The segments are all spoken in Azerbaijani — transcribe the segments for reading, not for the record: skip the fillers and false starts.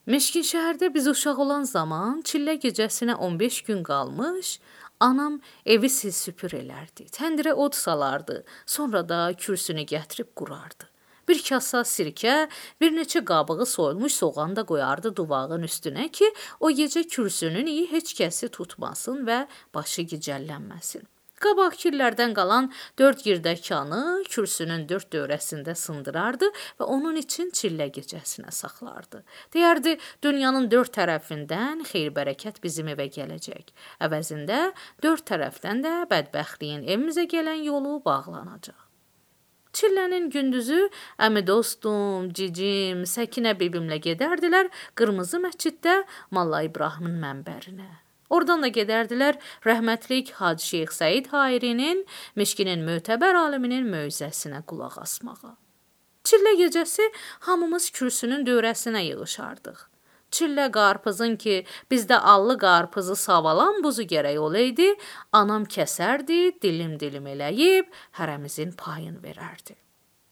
Meşkin şəhərdə biz uşaq olan zaman çillə gecəsinə 15 gün qalmış, anam evi sil-süpür elərdi, təndirə od salardı, sonra da kürsünü gətirib qurardı. Bir kasa sirkə, bir neçə qabığı soyulmuş soğan da qoyardı duvağın üstünə ki, o gecə kürsünün iyi heç kəsi tutmasın və başı gicəllənməsin. Qabaqki illərdən qalan 4 girdəkanı kürsünün 4 dövrəsində sındırardı və onun üçün çillə gecəsinə saxlardı. Deyərdi, dünyanın 4 tərəfindən xeyir-bərəkət bizim evə gələcək. Əvəzində 4 tərəfdən də bədbəxtliyin evimizə gələn yolu bağlanacaq. Çillənin gündüzü əmi dostum, cicim, Səkinə bibimlə gedərdilər Qırmızı məsciddə Molla İbrahimin mənbərinə. Oradan da gedərdilər rəhmətlik Hacı Şeyx Səid Hayrinin, Meşkinin mötəbər aliminin möizəsinə qulaq asmağa. Çillə gecəsi hamımız kürsünün dövrəsinə yığışardıq. Çillə qarpızın ki, bizdə allı qarpızı savalan buzu gərək olaydı, anam kəsərdi, dilim-dilim eləyib, hərəmizin payını verərdi.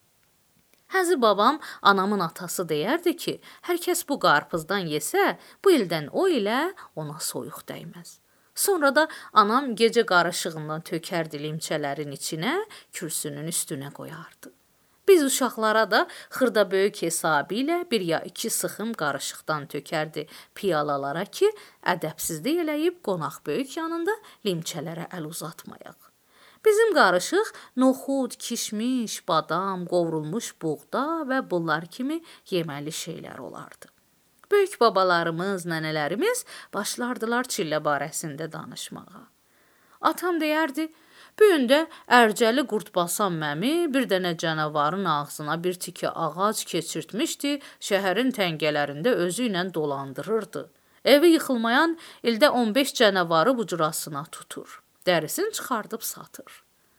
Həzi babam, anamın atası deyərdi ki, hər kəs bu qarpızdan yesə, bu ildən o ilə ona soyuq dəyməz. Sonra da anam gecə qarışığından tökərdi limçələrin içinə, kürsünün üstünə qoyardı. Biz uşaqlara da xırda böyük hesabı ilə 1 ya 2 sıxım qarışıqdan tökərdi piyalalara ki, ədəbsizlik eləyib qonaq böyük yanında limçələrə əl uzatmayaq. Bizim qarışıq noxud, kişmiş, badam, qovrulmuş buğda və bunlar kimi yeməli şeylər olardı. Böyük babalarımız, nənələrimiz başlardılar çillə barəsində danışmağa. Atam deyərdi, bu gün də Ərcəli Qurtbasan məmi bir dənə canavarın ağzına bir tikə ağac keçirtmişdi, şəhərin təngələrində özü ilə dolandırırdı. Evi yıxılmayan ildə 15 canavarı bucurasına tutur. Dərisini çıxardıb satır.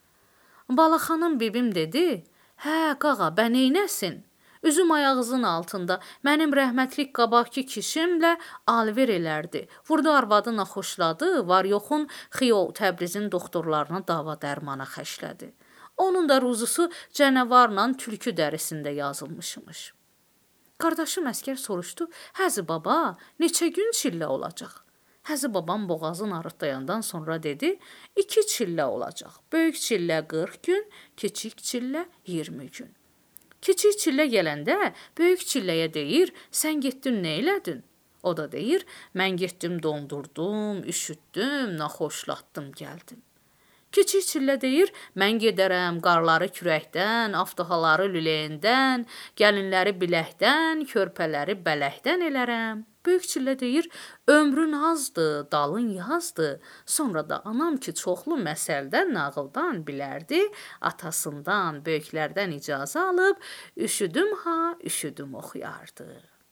Balaxanım bibim dedi, hə qağa, bə neynəsin? Üzüm ayağızın altında mənim rəhmətlik qabaqki kişimlə alver elərdi. Vurdu arvadı naxoşladı, var yoxun Xiyol Təbrizin doktorlarına dava dərmana xəşlədi. Onun da ruzusu canavarla tülkü dərisində yazılmışmış. Qardaşım əskər soruşdu, həzi baba, neçə gün çillə olacaq? Həzi babam boğazın arıtdayandan sonra dedi, 2 çillə olacaq. Böyük çillə 40 gün, kiçik çillə 20 gün. Kiçik çillə gələndə böyük çilləyə deyir, sən getdin nə elədin? O da deyir, mən getdim dondurdum, üşütdüm, naxoşlatdım, gəldim. Kiçik çillə deyir, mən gedərəm qarları kürəkdən, aftahaları lüləyindən, gəlinləri biləkdən, körpələri bələkdən elərəm. Böyük çillə deyir, ömrün azdır, dalın yazdır. Sonra da anam ki, çoxlu məsəldən, nağıldan bilərdi, atasından, böyüklərdən icazə alıb, üşüdüm ha, üşüdüm oxuyardı.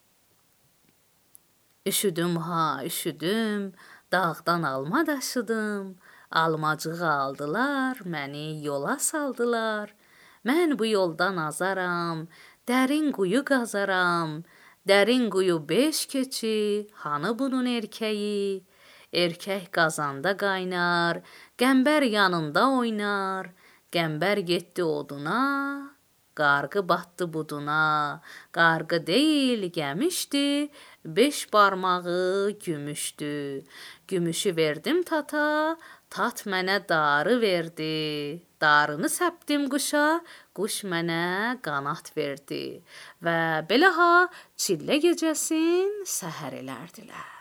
Üşüdüm ha, üşüdüm, dağdan alma daşıdım, almacığı aldılar, məni yola saldılar. Mən bu yoldan azaram, dərin quyu qazaram, dərin quyu 5 keçi, hanı bunun erkəyi? Erkək qazanda qaynar, qəmbər yanında oynar, qəmbər getdi oduna, qarğı batdı buduna, qarğı deyil gəmişdi, 5 barmağı gümüşdü. Gümüşü verdim tata, tat mənə darı verdi. Darını səpdim quşa, quş mənə qanat verdi. Və belə ha, çillə gecəsin səhər elərdilər.